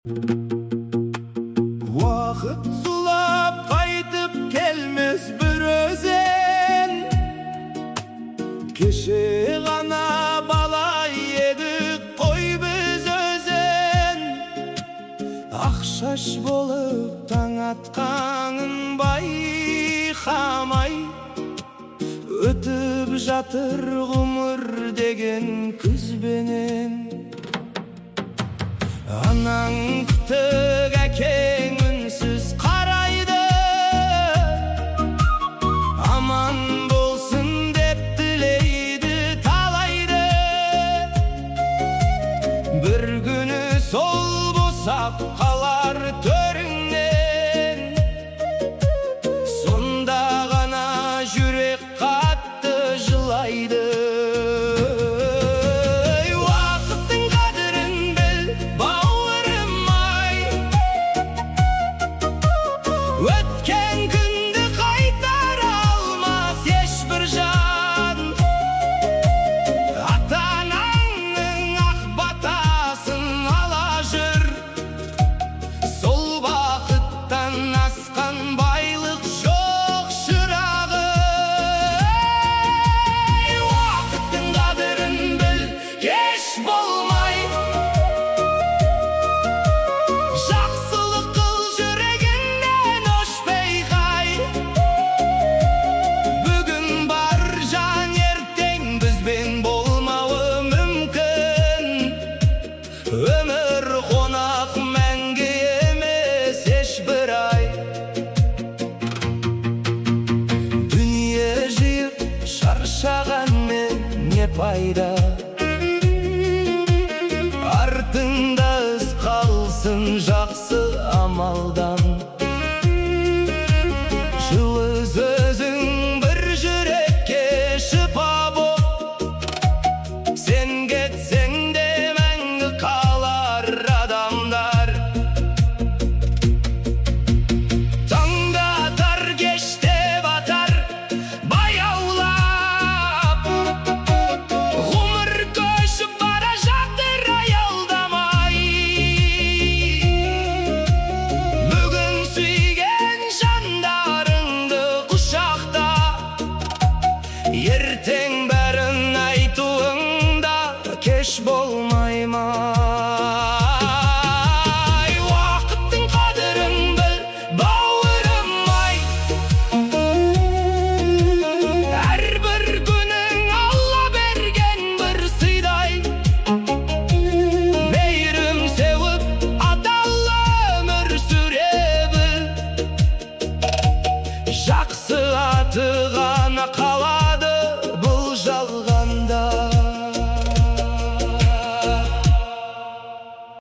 Vaqt sulab qaytib kelmez bir o'zen, Keşe gana balay edik qo'y biz o'zen. Aqshash bo'lib taң atqanın bayqamay, Ötüp жатыр ғұмыр деген күзбенен. Анаң күтіп әкең үнсіз қарайды, аман болсын деп тілейді талайды. Бір күні сол босап қалар төріңнен, сонда ғана жүрек қатты жылайды. Өткен күнді қайтара алмас ешбір жан, ата-анаңның ақ батасын ала жүр. Сол бақыттан асқан байлық жоқ шырағы. Уақыттың қадірін біл, кеш болмай. Жақсылық қыл жүрегіңнен өшпей қай. Бүгін бар жан ертең бізбен болмауы мүмкін. Өмір қонақ мәңгі емес ешбір ай. Дүние жиып шаршағанмен не пайда? Артыңда із қалсын жақсы амалдан.